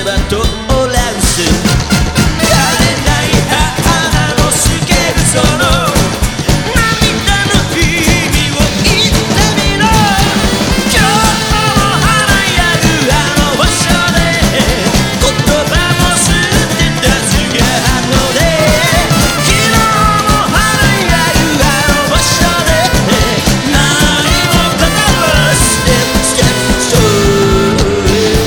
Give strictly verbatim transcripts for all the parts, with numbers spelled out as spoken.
はトランス枯れない花のスケルソの涙の意味を言ってみろ今日も華やぐあの場所で言葉も捨てた姿で昨日も華やぐあの場所で何も語らずステップステップストーリー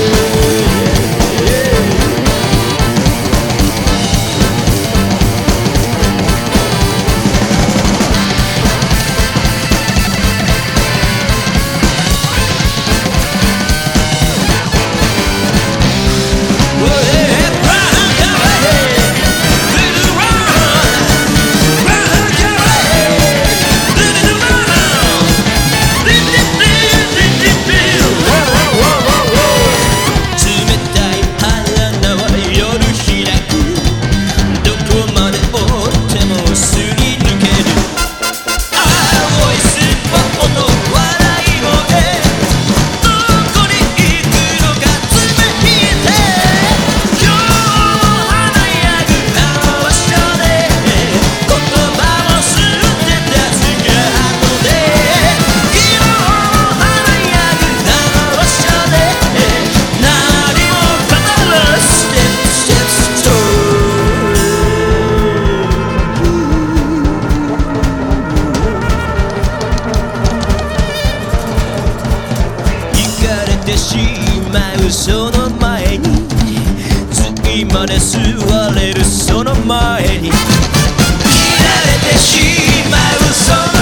しまうその前に次まで座れるその前に切られてしまうその